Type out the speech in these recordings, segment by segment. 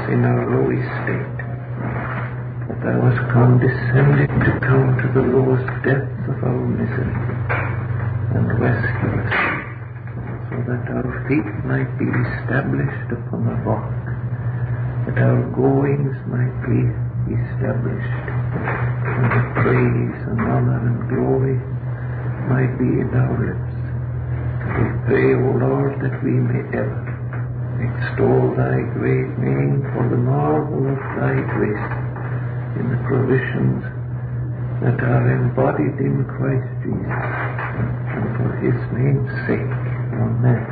in our low estate, that thou hast condescended to come to the lowest depths of our misery and rescue us, so that our feet might be established upon the rock, that our goings might be established, and the praise and honor and glory might be in our lips. We pray, O Lord, that we may ever extol thy great name for the marvel of thy grace in the provisions that are embodied in Christ Jesus, and for his name's sake. Amen.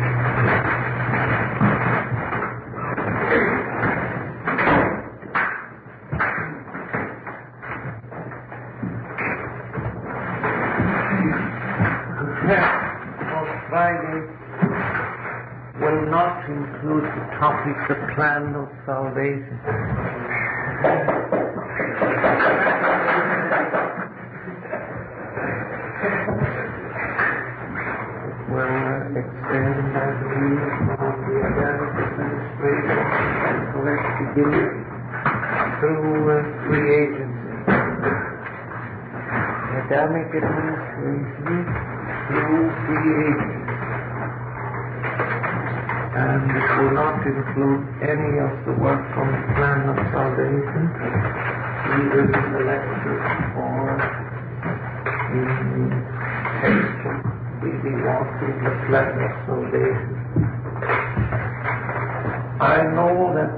Will not include the topic, the plan of salvation. It will extend, I believe, from the Adamic administration and correct beginning through free agency. Adamic administration through free agency. And it will not include any of the work on the plan of salvation, either in the lectures or in the text really walking the plan of salvation. I know that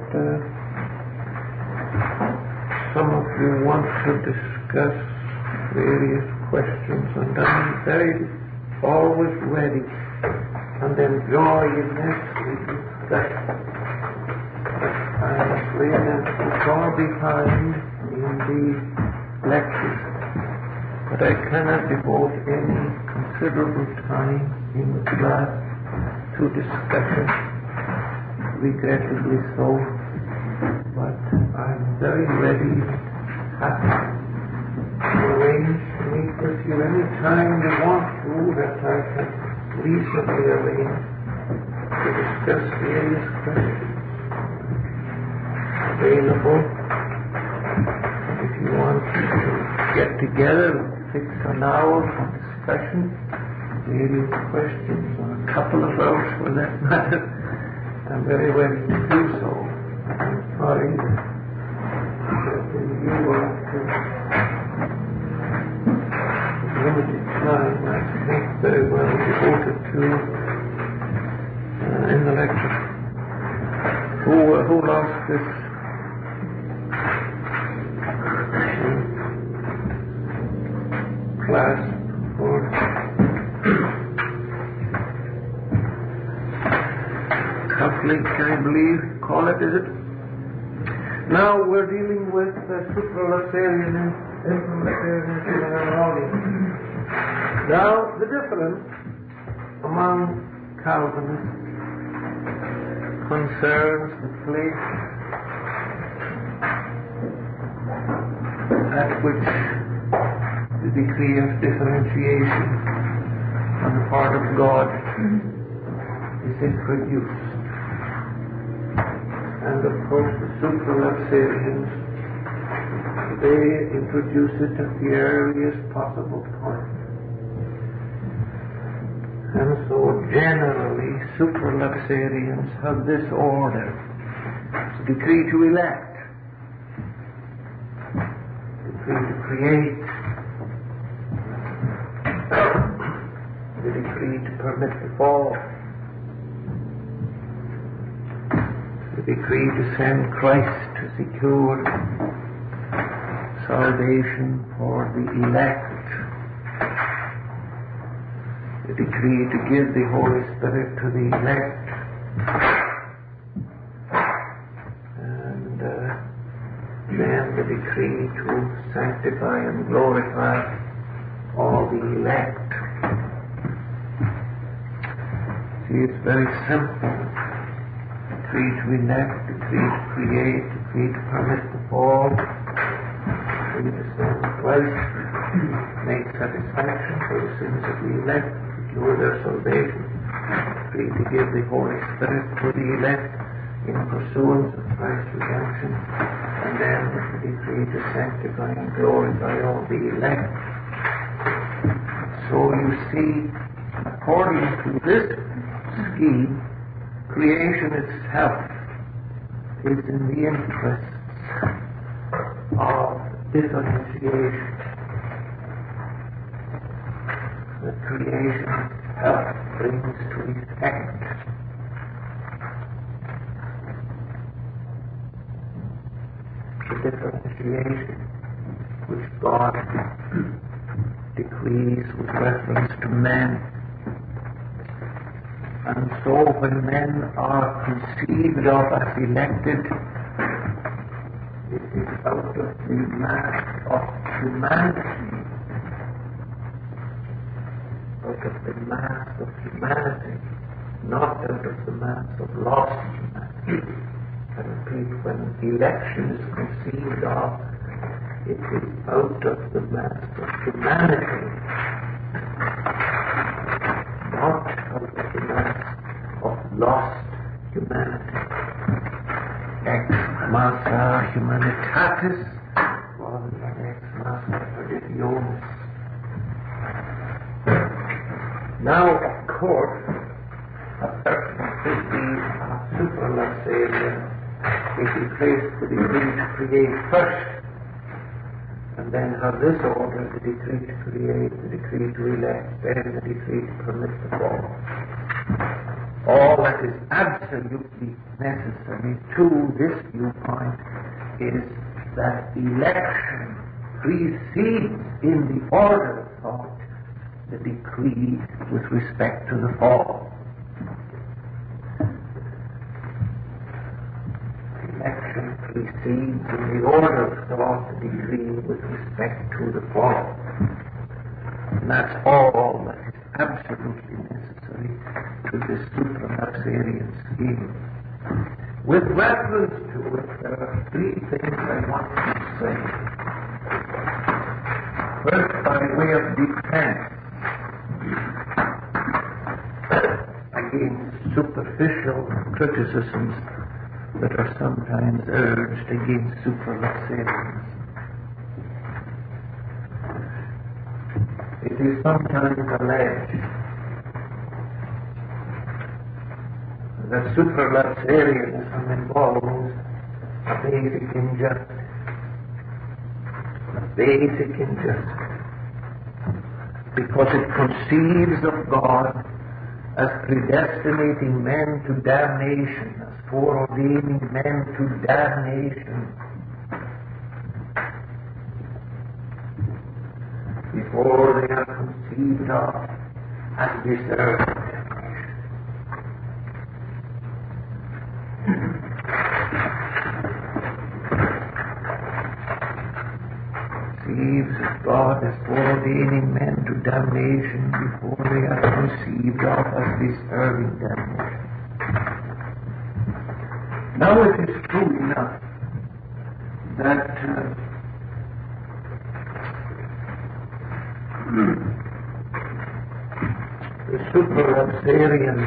some of you want to discuss various questions, and I'm always ready and enjoy in this discussion. But I'm afraid I'm too far behind in the lectures. But I cannot devote any considerable time in the class to discussion, regrettably so. But I'm very ready, happy to arrange to meet with you any time you want to, that I can reasonably arrange to discuss various questions available. If you want to get together and fix an hour for discussion, various questions, or a couple of hours for that matter, I'm very ready to do so. I'm sorry that you want to limited time, I think, very well devoted to in the lecture. Who lost this class for Catholic, I believe, call it, is it? Now we're dealing with supralapsarianism in our audience. Now, the difference among Calvinists concerns the place at which the decree of differentiation on the part of God is introduced. And of course the supralapsarians, they introduce it at the earliest possible point. And so generally supralapsarians have this order: decree to elect, decree to create, the decree to permit the fall, the decree to send Christ to secure salvation for the elect, the decree to give the Holy Spirit to the elect, and then the decree to sanctify and glorify all the elect. See, it's very simple. Decree to elect, decree to create, decree to permit the fall, decree to send Christ, make satisfaction for the sins of the elect, secure their salvation, decree to give the Holy Spirit to the elect, in pursuance of Christ's redemption, and then the decree to sanctify and glorify all the elect. So you see, according to this scheme, creation itself is in the interests of differentiation. The creation itself brings to effect the differentiation which God decrees with reference to men. And so when men are conceived of as elected, it is out of the mass of humanity, not out of the mass of lost humanity. I repeat, when election is conceived of, it is out of the mass of humanity, not out of the mass of lost humanity. Ex massa humanitatis rather than ex massa religionis. Now, of course, a person could be a supralapsarian if he placed the decree to create first, and then have this order: the decree to create, the decree to elect, then the decree to permit the fall. All that is absolutely necessary to this viewpoint is that election precedes in the order of thought the decree with respect to the fall. Election precedes in the order of thought the decree with respect to the fall. And that's all that is absolutely necessary to this supralapsarian scheme. With reference to it, there are three things I want to say. First, by way of defense against superficial criticisms that are sometimes urged against supralapsarians. It is sometimes alleged that supralapsarianism involves a basic injustice. Because it conceives of God as predestinating men to damnation, as foreordaining men to damnation before they are conceived of as deserving damnation. Conceives of God as foreordaining men to damnation before they are conceived of as deserving damnation. Now it is true enough that the supralapsarian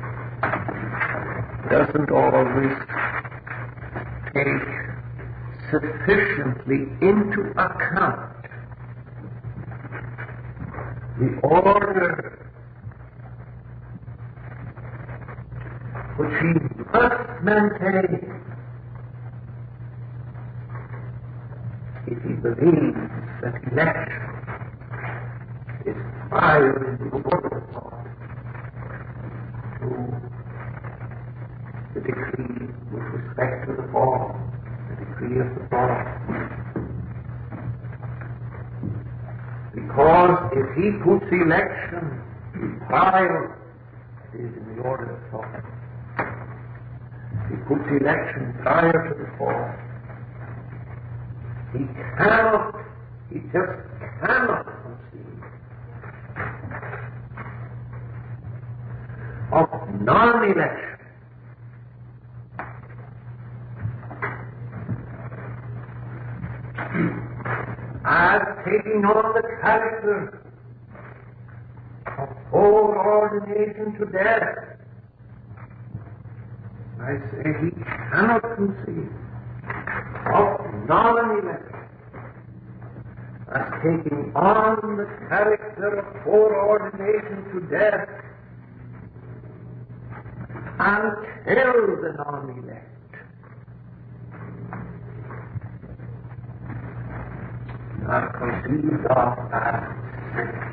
doesn't always take sufficiently into account the order which he must maintain if he believes that election is prior in the order of God to the decree with respect to the fall, the decree of the fall. Because if he puts election prior, it is in the order of thought. He puts election prior to the fall. He just cannot conceive of non-election as taking on the character of foreordination to death I say he cannot conceive of non-election as taking on the character of foreordination to death until the non-elect are conceived of as sinners.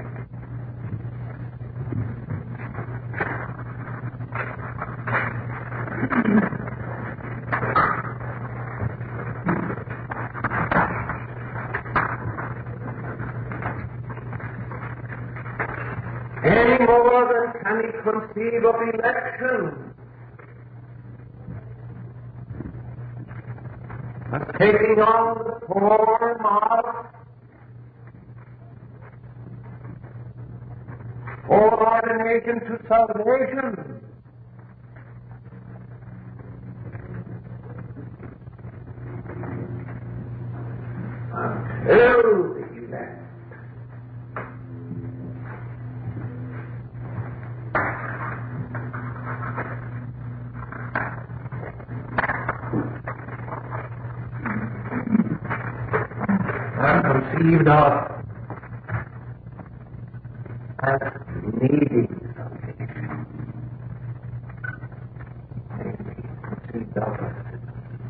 Any more than can he conceive of election as taking on the form of foreordination to salvation. Until the elect are conceived of as needing salvation. Namely, conceived of as sinners.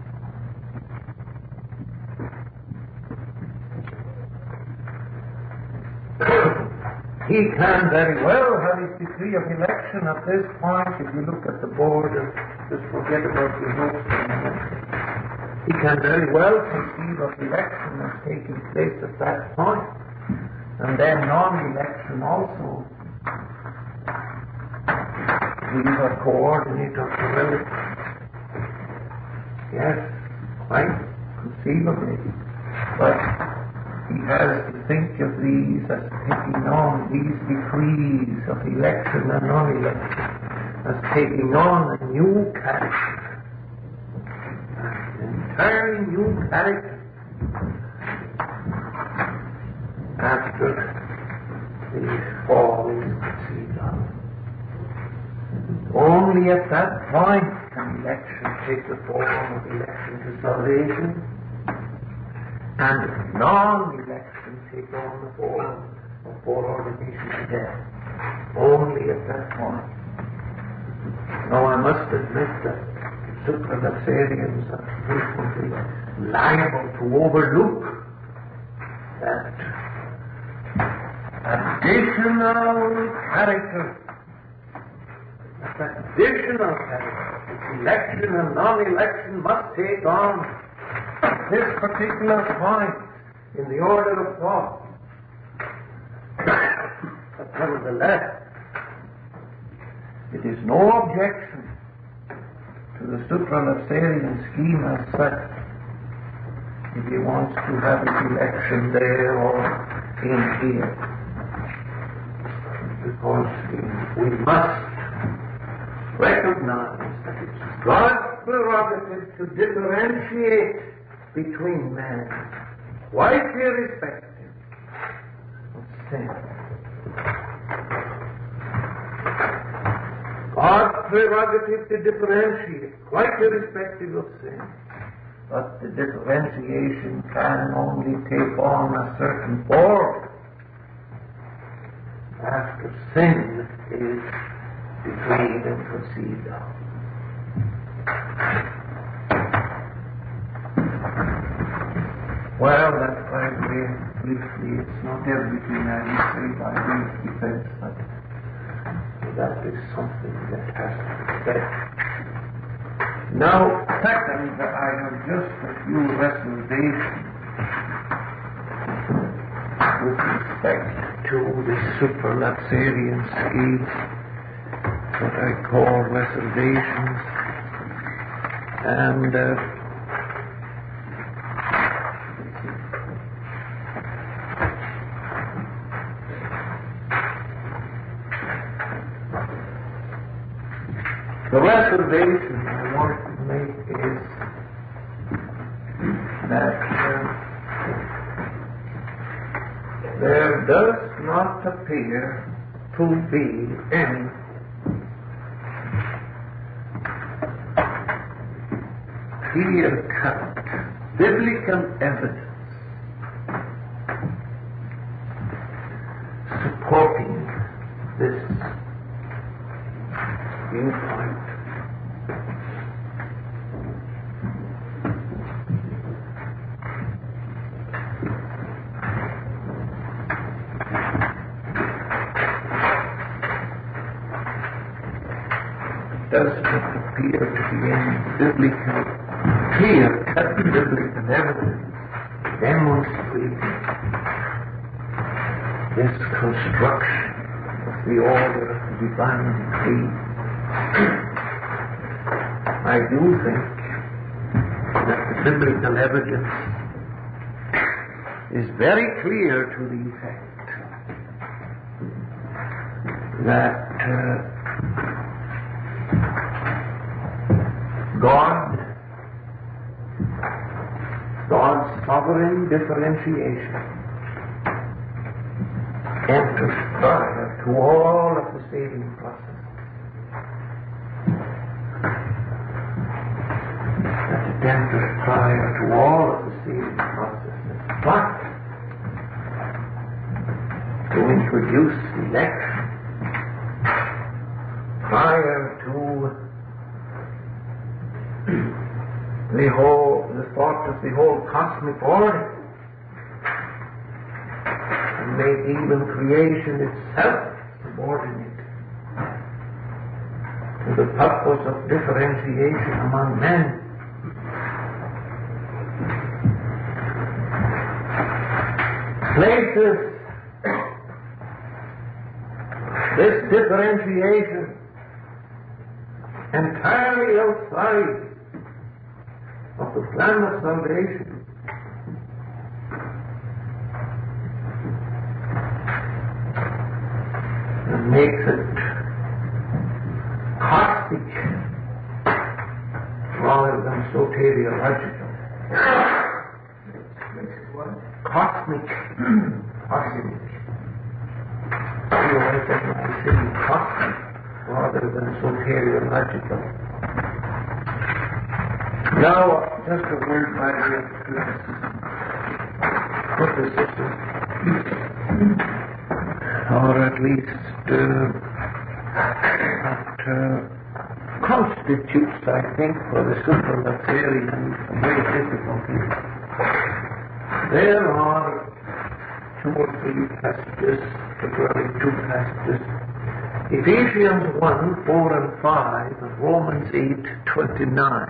He can very well have his decree of election at this point. If you look at the board and just forget about the hopes for a minute. He can very well conceive of election as taking place at that point. And then non-election also. These are coordinate of the will. Yes, quite conceivably. But he has to think of these as taking on these decrees of election and non-election, as taking on a new character, an entirely new character after the fall is conceived of. Only at that point can election take the form of election to salvation, and non-election take on the form of foreordination to death. Only at that point. Now I must admit that supralapsarians are frequently liable to overlook that additional character, which election and non-election must take on this particular point in the order of thought. But nevertheless, it is no objection to the supralapsarian scheme as such if he wants to have his election there or in here. Because we must recognize that it's God's prerogative to differentiate between men, quite irrespective of sin. God's prerogative to differentiate, quite irrespective of sin. But the differentiation can only take on a certain form after sin is decreed and conceived of. Well, that's by way briefly. It's not everything I will say by way of defense, but that is something that has to be said. Now, second, I have just a few reservations with respect to the supralapsarian scheme, what I call reservations, and the reservation I want to make is that there does not appear to be any clear-cut biblical evidence supporting this viewpoint. Does not appear to be any clear-cut biblical evidence demonstrating this construction of the order of the divine decree. I do think that the biblical evidence is very clear to the effect that God's sovereign differentiation enters prior to all of the saving process. That it enters prior to all of the saving processes. But to introduce election prior to the thought of the whole cosmic order, and make even creation itself subordinate to the purpose of differentiation among men. Places this differentiation entirely outside of the plan of salvation. And makes it cosmic rather than soteriological. Makes it what? Cosmic. Cosmic. You recognize it cosmic rather than soteriological. Now, just a word by way of criticism. Or at least that constitutes, I think, for the superlaterian a great difficulty. There are 2 or 3 passages, particularly 2 passages, Ephesians 1, 4 and 5, and Romans 8, 29.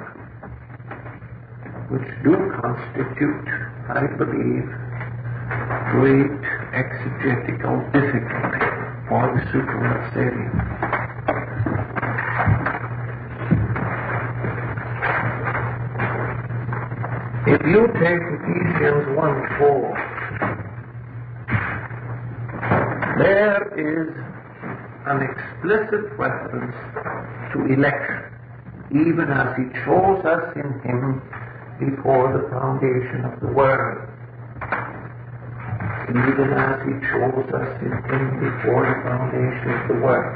Which do constitute, I believe, great exegetical difficulty for the superlaterian. If you take Ephesians 1:4, there is an explicit reference to election, even as He chose us in Him before the foundation of the world. Even as He chose us in Him before the foundation of the world.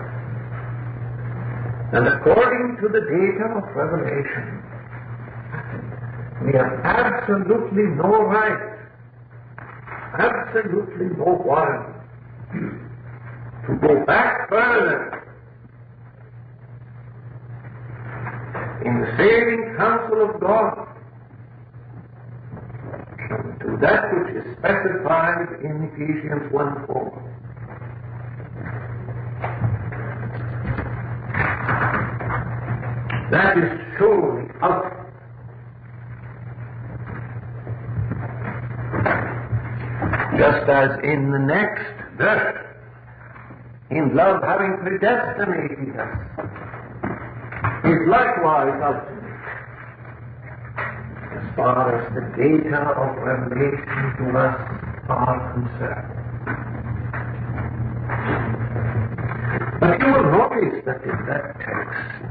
And according to the data of Revelation, we have absolutely no right, absolutely no warrant to go back further in the saving counsel of God to that which is specified in Ephesians 1:4. That is surely out. Just as in the next verse, in love having predestinated us, is likewise ultimate. As far as the data of revelation to us are concerned. But you will notice that in that text,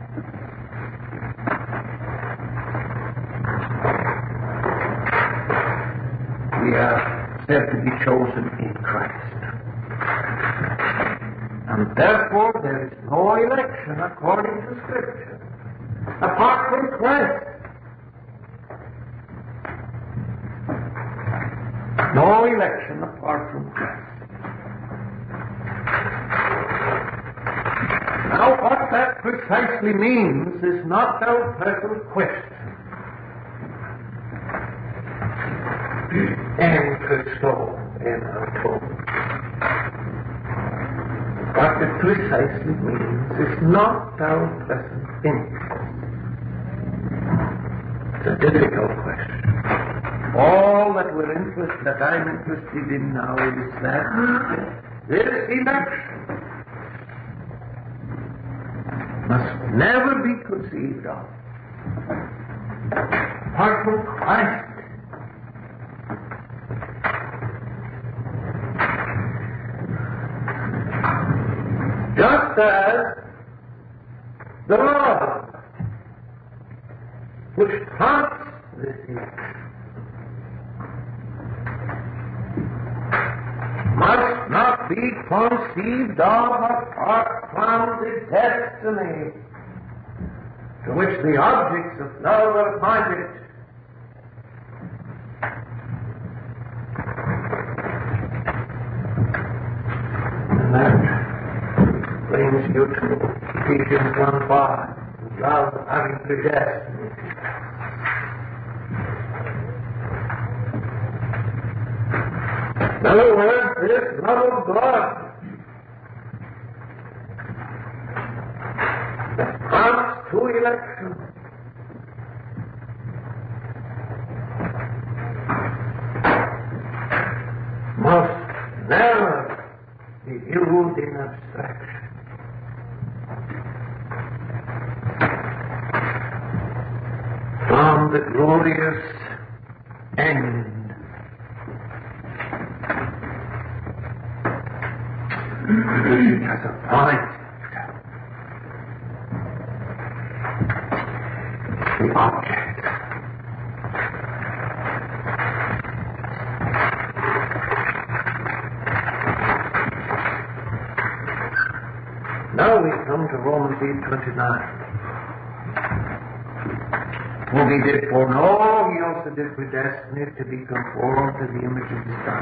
we are said to be chosen in Christ. And therefore there is no election according to Scripture apart from Christ. No election apart from Christ. Now, what that precisely means is not our present question. En Christo, en auto. What it precisely means is not our present interest. It's a difficult question. All that I'm interested in now is that this election must never be conceived of apart from Christ. Just as the law which prompts this election must not be conceived of apart from the destiny to which the objects of love are appointed. And that brings you to Ephesians 1:5, love having predestined. In other words, this love of God that prompts to election must never be viewed in abstraction. From the glorious end which has appointed the object. Now we come to Romans 8:29. Whom he did foreknow, he also did predestinate to be conformed to the image of his Son.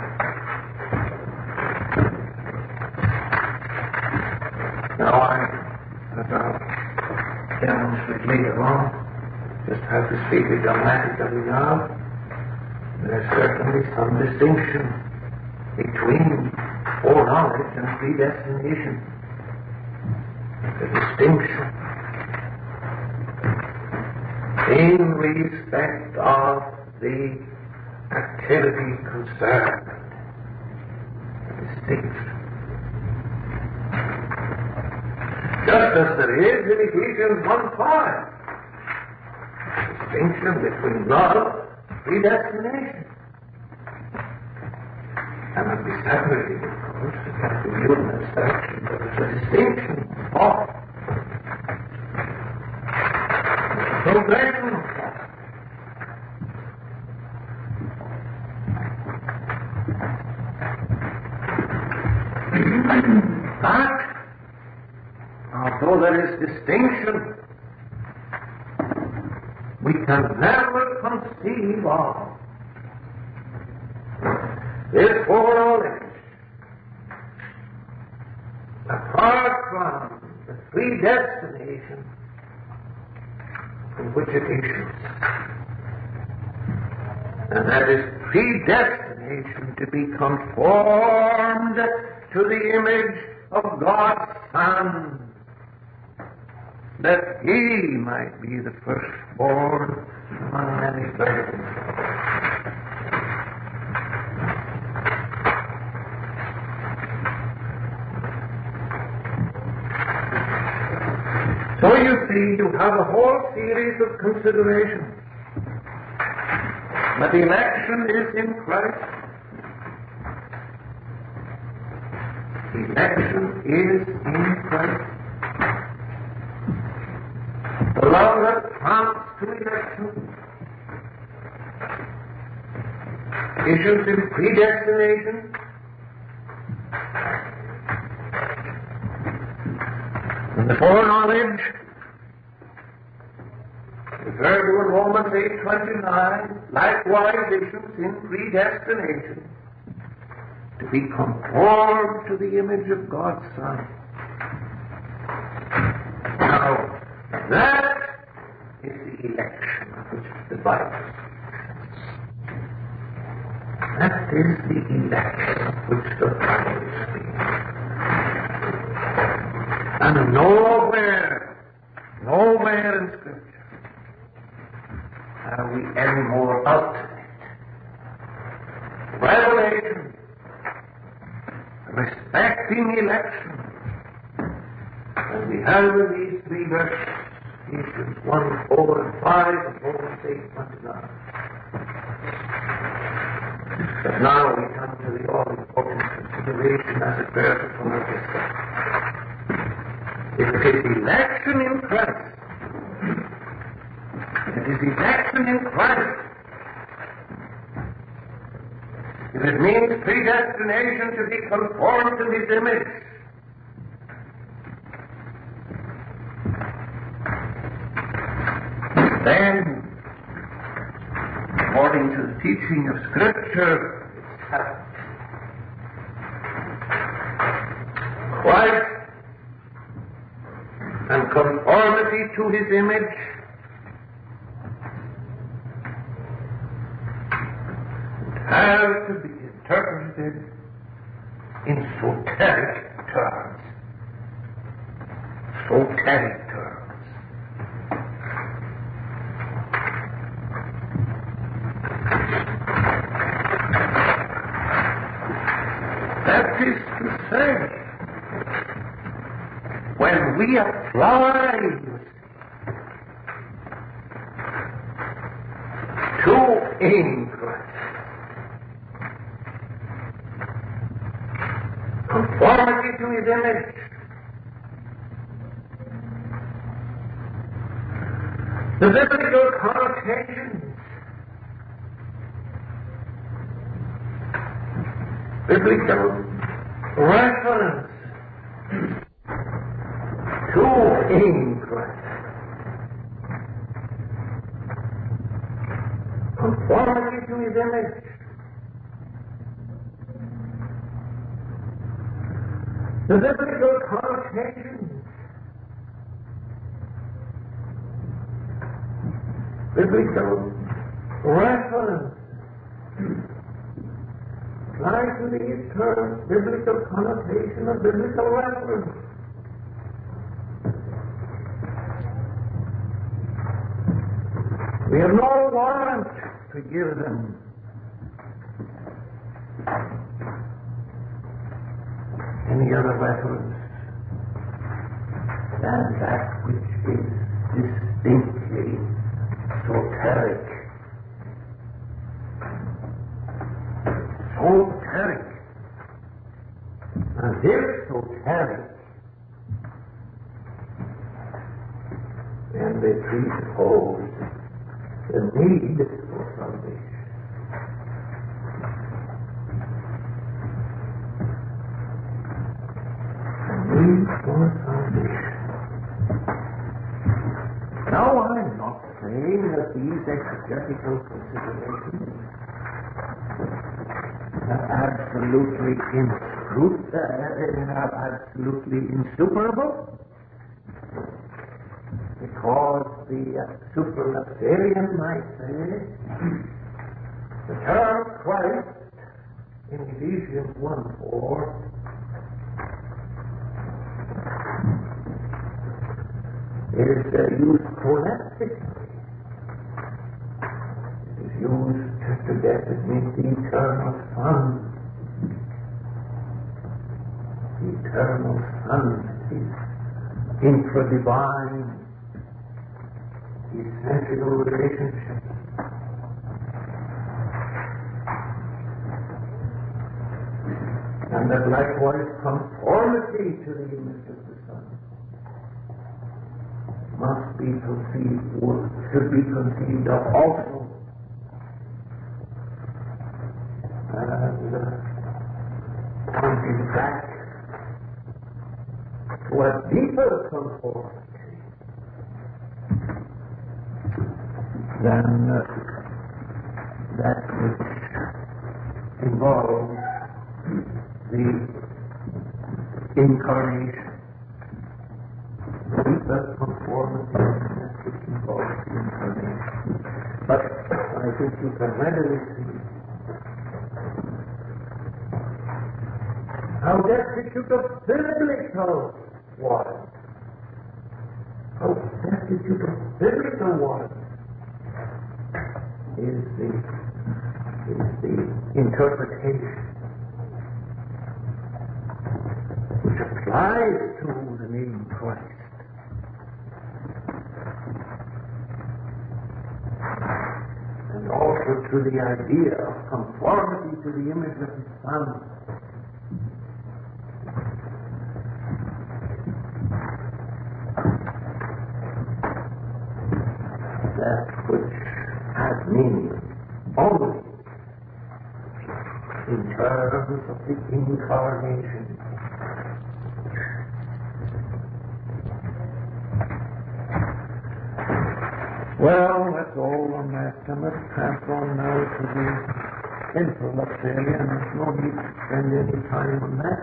Now as I'll demonstrate later on, just how to speak it grammatically now, there's certainly some distinction between foreknowledge and predestination. The distinction in respect of the activity concerned. Distinction. Just as there is in Ephesians 1:5, distinction between love and predestination. Cannot be separated, of course. It has to be viewed in abstraction, but it's a distinction. Progression of that. But, although there is distinction, we can never conceive of this foreknowledge apart from the predestination from which it issues. And that is predestination to be conformed to the image of God's Son, that he might be the firstborn among many brethren. So you see, you have a whole series of considerations. But election is in Christ. Election is in Christ. The love that prompts to election issues in predestination. And the foreknowledge referred to in Romans 8:29, likewise issues in predestination to be conformed to the image of God's Son. Now, that is the election which the Bible speaks. That is the election which the Bible speaks. And nowhere in Scripture are we any more ultimate revelation respecting election than we have in these three verses, Ephesians 1, 4, and 5, and Romans 8:29. But now we come to the all-important consideration, as it were, to some of this. If it is election in Christ, if it means predestination to be conformed to His image, then, according to the teaching of Scripture, Christ and conformity to His image has to be interpreted in soteric terms. Soteric terms. That is to say, when we apply to in Christ conformity to His image, the biblical connotations, biblical reference to in Christ, conformity to His image, the biblical connotations, biblical reference, try to these terms, biblical connotation of biblical reference. We have no warrant to give them. Any other reference than that which is distinctly soteric. Soteric. And if soteric, then they presuppose the need for salvation. Now, I'm not saying that these exegetical considerations are absolutely insuperable, because the supralapsarian might say the term Christ in Ephesians 1:4 is used proleptically. It is used to designate the eternal Son. The eternal Son is infra-divine, essential relationship. And that likewise conformity to the image of the Son must be conceived, or should be conceived of also as pointing back to a deeper conformity than that which involves the incarnation. Deeper conformity that which involves the incarnation. But I think you can readily see how destitute of biblical water. How destitute of biblical water is the interpretation which applies to the name Christ. And also to the idea of conformity to the image of His Son. That which has meaning only in terms of the incarnation. Well, that's all on that. I must pass on now to the infralapsalia, and there's no need to spend any time on that.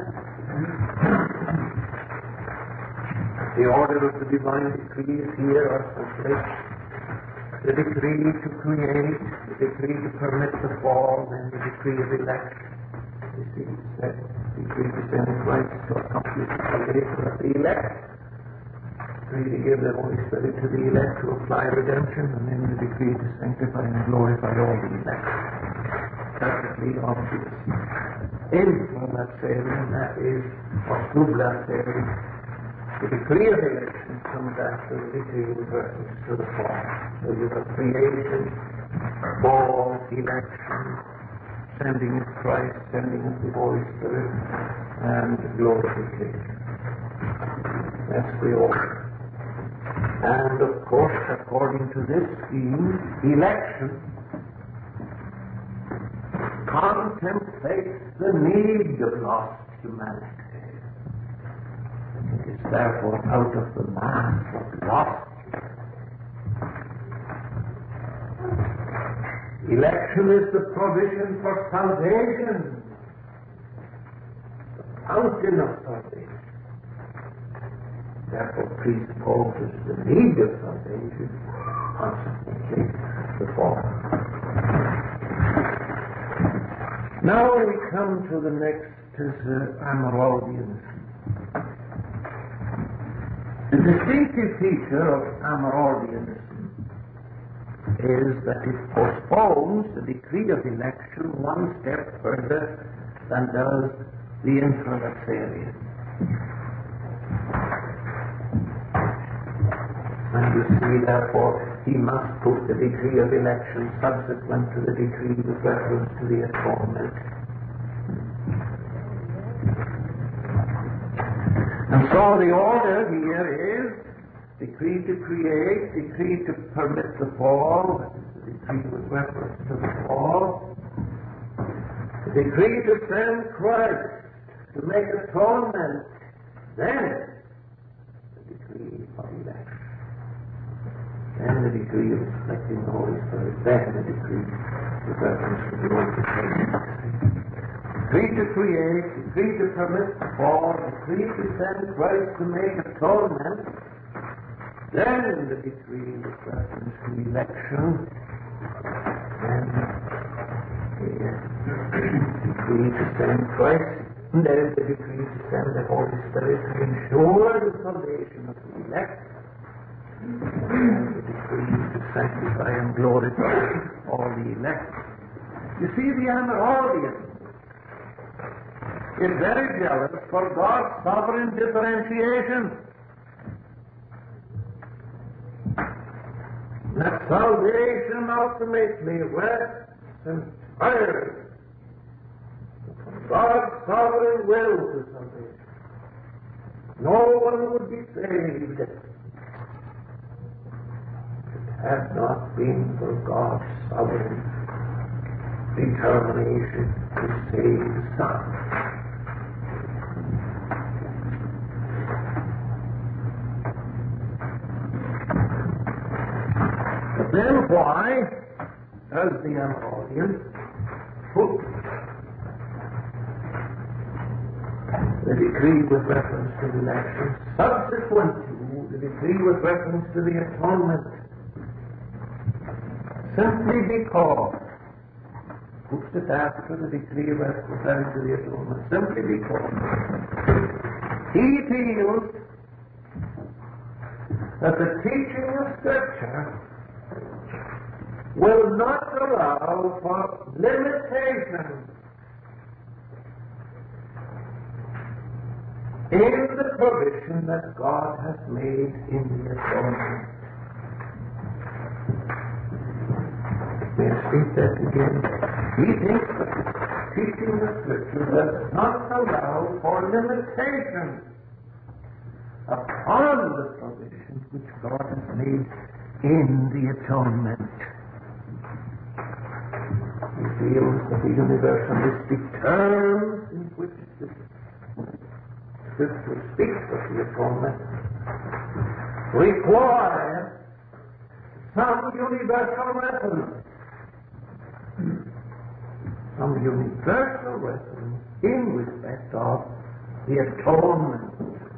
The order of the divine decrees here are simply the decree to create, the decree to permit the fall, and the decree of election. You see, that decree to send Christ to accomplish the salvation of the elect, decree to give the Holy Spirit to the elect to apply redemption, and then the decree to sanctify and glorify all the elect. Perfectly obvious. Infralapsalia, that is, or sublapsalia, the decree of election comes after the decree of reference to the fall. So you have creation, fall, election, sending of Christ, sending of the Holy Spirit, and glorification. That's the order. And of course, according to this scheme, election contemplates the need of lost humanity. It is therefore out of the mass of lost. Election is the provision for salvation, the fountain of salvation. Therefore presupposes the need of salvation, consequently the fall. Now we come to the next, is Amyraldianism. The distinctive feature of Amyraldianism is that it postpones the decree of election one step further than does the infralapsarian. And you see, therefore, he must put the decree of election subsequent to the decree with reference to the atonement. And so the order here is decree to create, decree to permit the fall, that is the decree with reference to the fall, the decree to send Christ to make atonement, then the decree of election, then the decree of reflecting the Holy Spirit, then the decree with reference to the glorification. Decree to create, decree to permit the fall, decree to send Christ to make atonement, then the decree with reference to election, then the decree to send Christ, and then the decree to send the Holy Spirit to ensure the salvation of the elect, and the decree to sanctify and glorify all the elect. You see, the Amyraldian is very jealous for God's sovereign differentiation. That salvation ultimately rests entirely upon God's sovereign will to salvation. No one would be saved if it had not been for God's sovereign determination to save the Son. Then why does the Ambrosian put the decree with reference to the election subsequent to the decree with reference to the atonement? Simply because puts it after the decree referring to the atonement, simply because he feels that the teaching of Scripture will not allow for limitation in the provision that God has made in the atonement. May I speak that again? He thinks that the teaching of Scripture does not allow for limitation upon the provision which God has made in the atonement. He feels that the universalistic terms in which the Scripture speaks of the atonement require some universal reference. Some universal reference in respect of the atonement.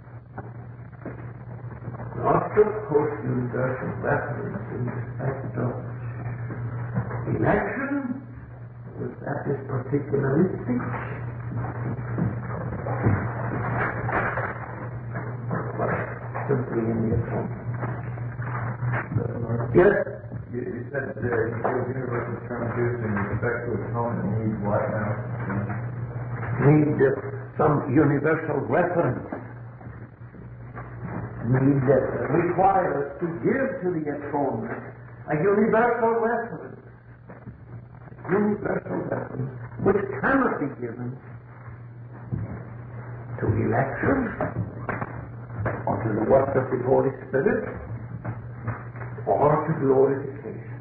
Not of course universal reference in respect of election, because that is particularistic. But simply in the atonement. Yes? You said those universal terms used in respect to atonement need what now? Need some universal reference. Need require us to give to the atonement a universal reference. A universal reference which cannot be given to election or to the work of the Holy Spirit or to glorification.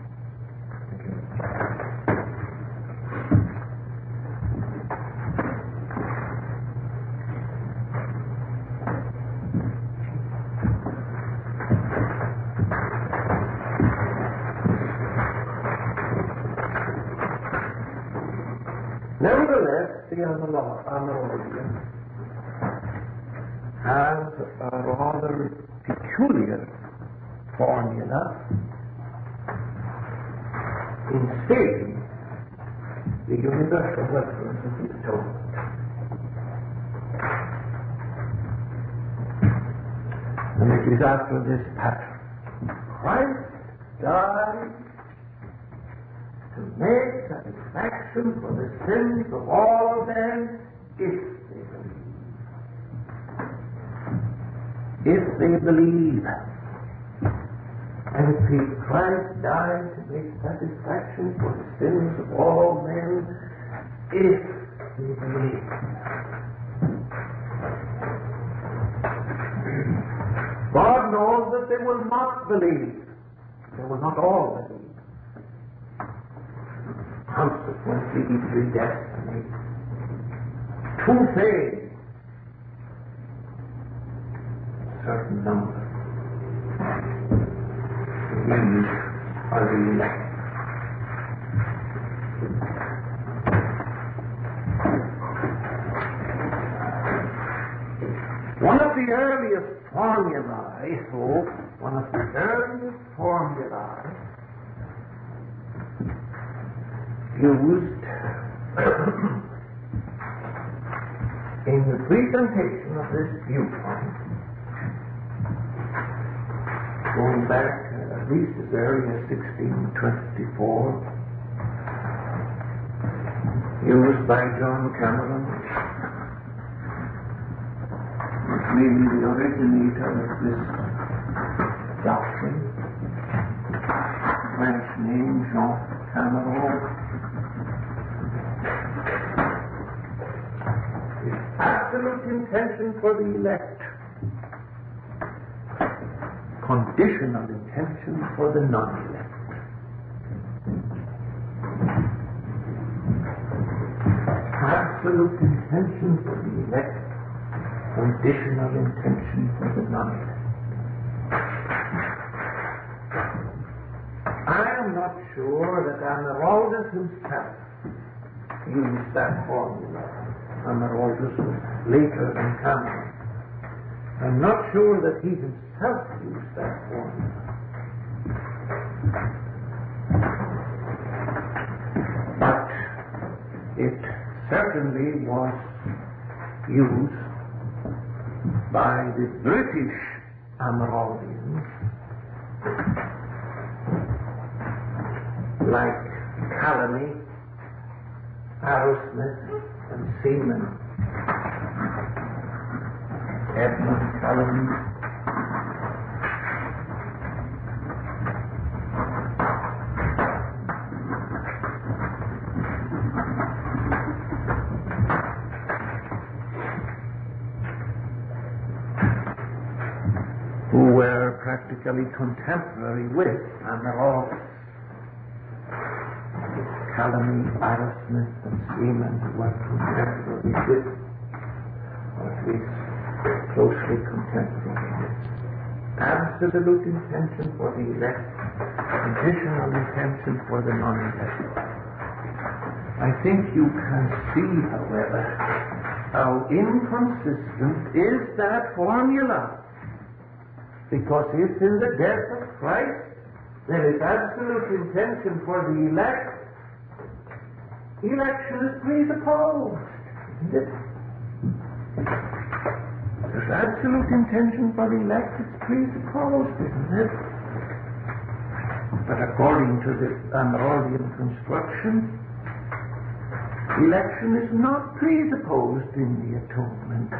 Nevertheless, the Ambrosian has a rather peculiar formula in stating the universal reference of the atonement. And it is after this pattern. Christ died to make satisfaction for the sins of all men if they believe. If they believe. And if Christ died to make satisfaction for the sins of all men if they believe. God knows that they will not believe. They will not all believe. Consequently, he predestinates to faith a certain number. These are the elect. One of the earliest formulae, used in the presentation of this viewpoint, going back at least as early as 1624, used by John Cameron, was really the originator of this doctrine. French name, Jean Cameron. Absolute intention for the elect, conditional intention for the non-elect. Absolute intention for the elect, conditional intention for the non-elect. I sure that Amaraldus himself used that formula. Amaraldus was later than Cameron. I'm not sure that he himself used that formula. But it certainly was used by the British Amaraldians, like Calamy, Arrowsmith, and Seaman. Edmund Calamy, who were practically contemporary with Amaraldus. Calamy, Arrowsmith, and Seaman, who were contemporary with, or at least closely contemporary with. Absolute intention for the elect, conditional intention for the non-elect. I think you can see, however, how inconsistent is that formula. Because if in the death of Christ there is absolute intention for the elect, election is presupposed, isn't it? There's absolute intention for the elect, it's presupposed, isn't it? But according to the Amaraldian construction, election is not presupposed in the atonement.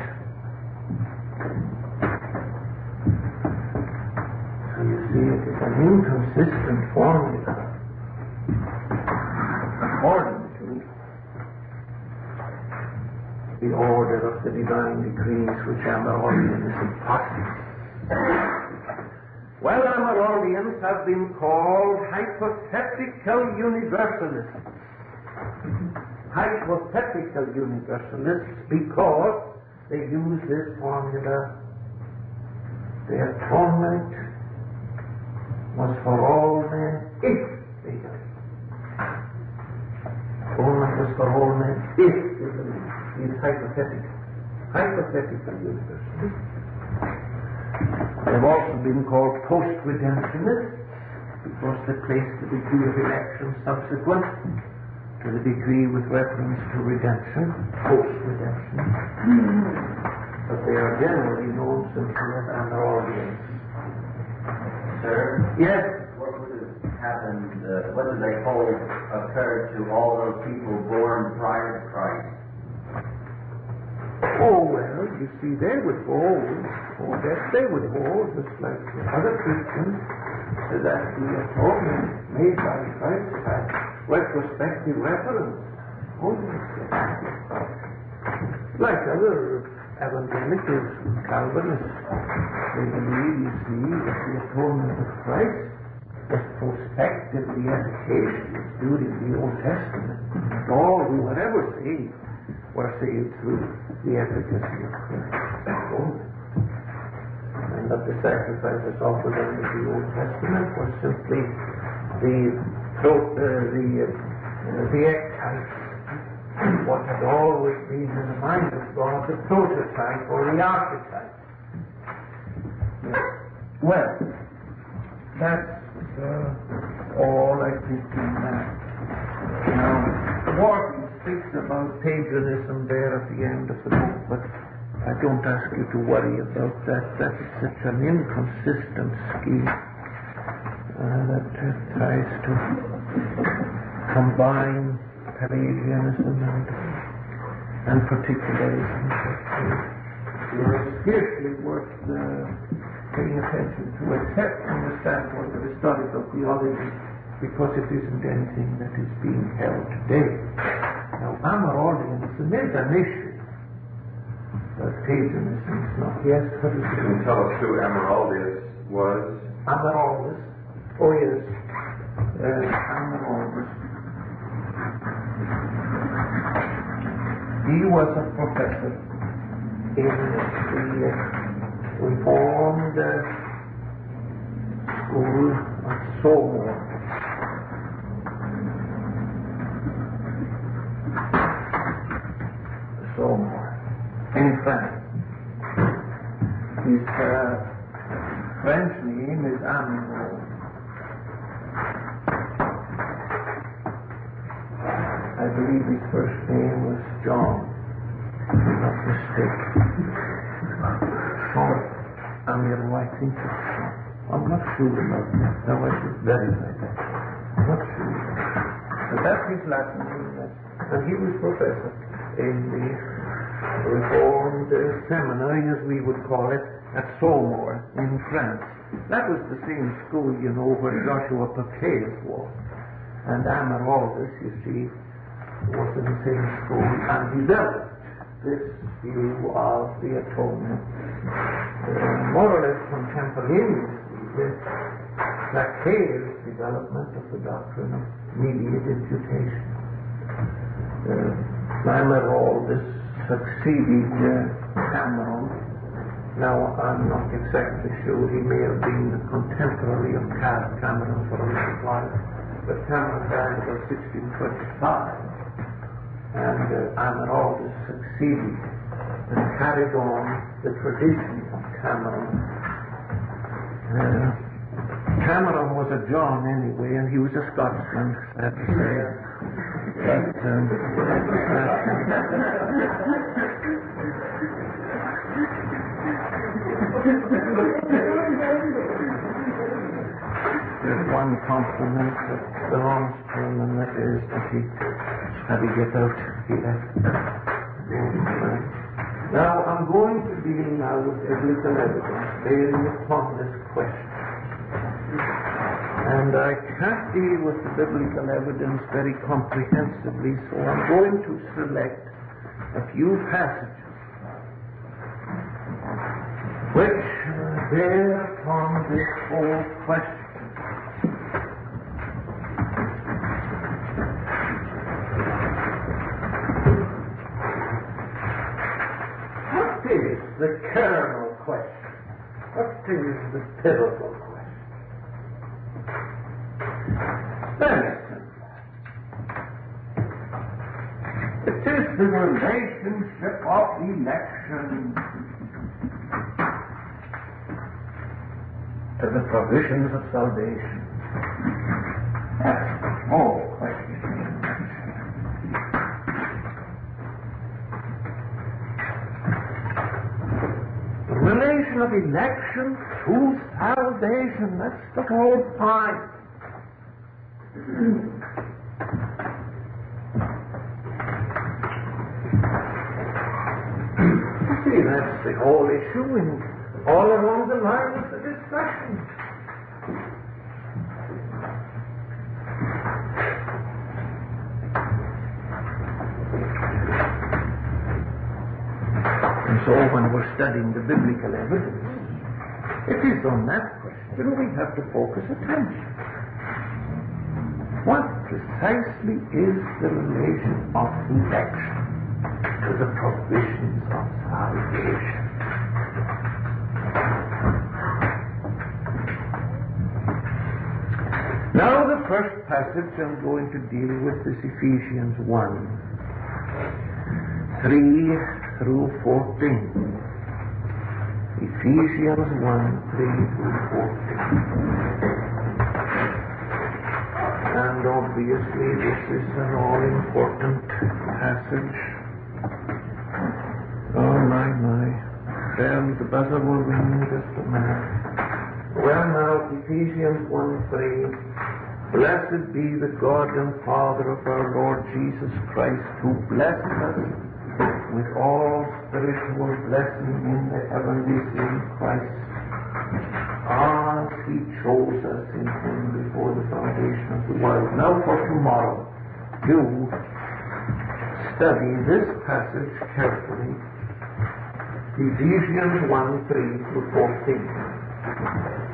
So you see, it is an inconsistent formula according to the order of the divine decrees which Amaraldianism postulates. Well, Amaraldians have been called hypothetical universalists. Hypothetical universalists because they use this formula. The atonement was for all men if they believe. Atonement was for all men if they believe. These hypothetical universalists. They've also been called post-redemptionists because they place the decree of election subsequent to the decree with reference to redemption, post-redemption. But they are generally known simply as Amaraldians. Sir? Yes? What would have happened, what did they hold occurred to all those people born prior to Christ? Oh, well, you see, they would hold, they would hold, just like other Christians, that the atonement made by Christ had retrospective reference. Oh, yes. Like other evangelicals, Calvinists, they believe, you see, that the atonement of Christ was prospectively efficacious during the Old Testament. And all who were ever saved were saved through the efficacy of Christ's atonement. And that the sacrifices offered under the Old Testament were simply the archetypes, what had always been in the mind of God, the prototype or the archetype. Well, that's all I think in that. Now, Wharton speaks about paganism there at the end of the book, but I don't ask you to worry about that. That is such an inconsistent scheme that tries to combine Pelagianism and particularism. It's scarcely worth paying attention to, except from the standpoint of historical theology, because it isn't anything that is being held today. Now, Amaraldianism is an issue, but paganism is not. Yes, what is it? Can you tell us who Amaraldius was? Amaraldus. Oh, yes. Amaraldus. He was a professor in the Reformed school of Sorbonne. French name is Amiro. I believe his first name was John, if I'm not mistaken. Sean Amiro, I think it's Sean. I'm not sure about that. Now I should verify that. I'm not sure. But that's his Latin name. And he was professor in the Reformed Seminary, as we would call it, at Saumur in France. That was the same school, you know, where Joshua Paquet was. And Amaraldus, you see, was in the same school, and he developed this view of the atonement more or less contemporaneously with Paquet's development of the doctrine of mediate imputation. Amaraldus succeeded Cameron. Now, I'm not exactly sure. He may have been the contemporary of Cameron for a little while, but Cameron died about 1625, and Amaraldus succeeded and carried on the tradition of Cameron. Cameron was a John anyway, and he was a Scotsman, sad to say. But there's one compliment that belongs to him, and that is that he had to get out here. Now, I'm going to deal now with biblical evidence bearing upon this question. And I can't deal with the biblical evidence very comprehensively, so I'm going to select a few passages which bear upon this whole question. What is the kernel question? What is the pivotal question? Very simple. It is the relationship of election to the provisions of salvation. That's the whole question. The relation of election to salvation, that's the whole point. See, that's the whole issue in all along the line of the discussion. And so when we're studying the biblical evidence, it is on that question we have to focus attention. What precisely is the relation of election to the provisions of salvation? Now the first passage I'm going to deal with is Ephesians 1, 3 through 14. Ephesians 1, 3 through 14. And obviously this is an all-important passage. Oh my. Then the buzzer will ring in just a minute. Well now, Ephesians 1:3. Blessed be the God and Father of our Lord Jesus Christ, who blessed us with all spiritual blessing in the heavenlies in Christ, as He chose us in Him before the foundation of the world. Now for tomorrow, you study this passage carefully, Ephesians 1:3 through 14.